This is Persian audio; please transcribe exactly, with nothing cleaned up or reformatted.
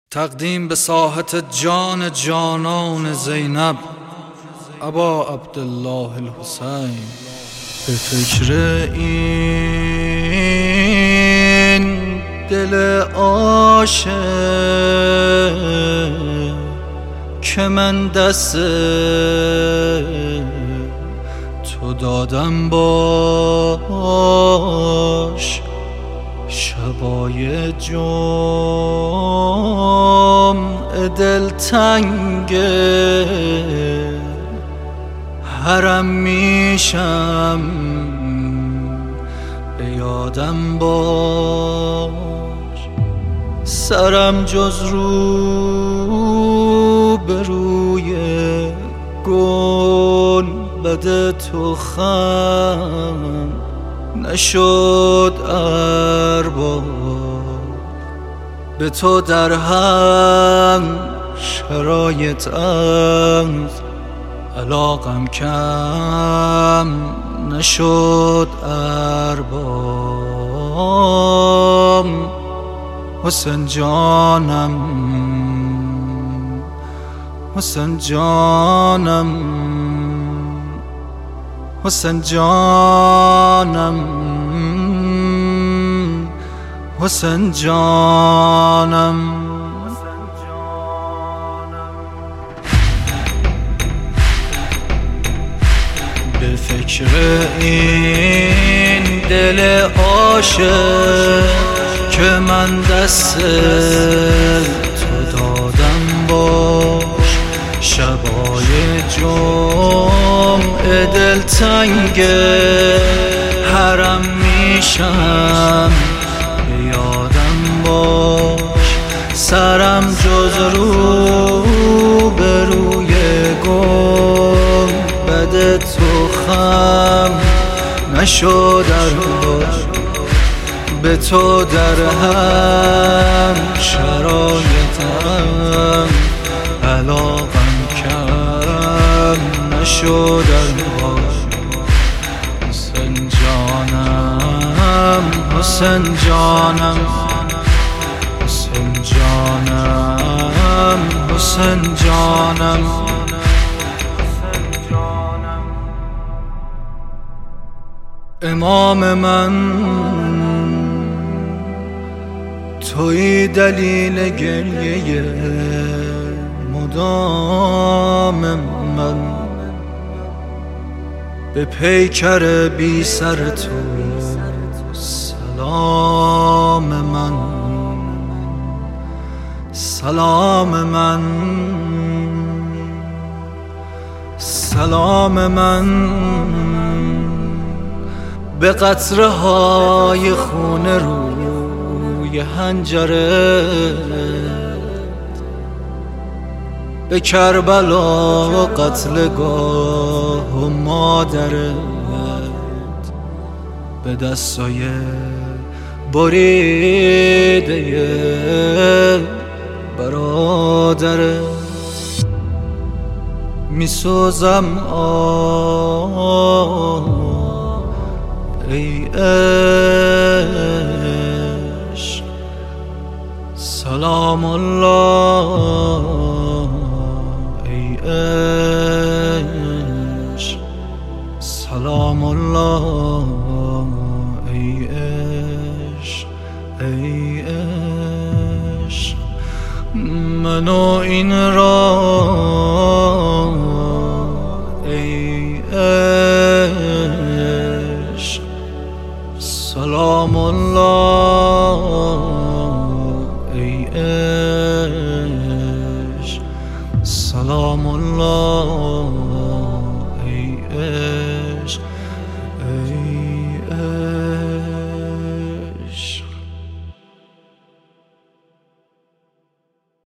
تقدیم به ساحت جان جانان زینب ابا عبدالله الحسین. به فکر این دل عاشق که من دست تو دادم باش، شبای جمعه دلتنگ حرم میشم، به یادم باش. سرم جز رو به روی گنبد تو خم نشد ارباب، به تو در هم شرایطم علاقم کم نشد ارباب. حسین جانم، حسین جانم، حسین جانم، حسین جانم. به فکر این دل عاشق که من دست تو دادم باش، شبای جمعه دلتنگ حرم میشم، به یادم باش. سرم جز رو به روی گنبد تو خم نشد ارباب، به تو در هم شرایطم علاقم کم نشد ارباب. حسین جانم، حسین جانم، حسین جانم، حسین جانم. امام من توی دلیل گریه مدام من، به پیکر بی سر تو سلام من، سلام من، سلام من. به قطره های خون روی حنجره، به کربلا و قتلگاه و مادرت، به دستای بریده برادرت میسوزم آه ای عشق. سلام الله ای عشق، سلام الله ای عشق، ای عشق. منو این را ای عشق، سلام الله ای عشق، سلام الله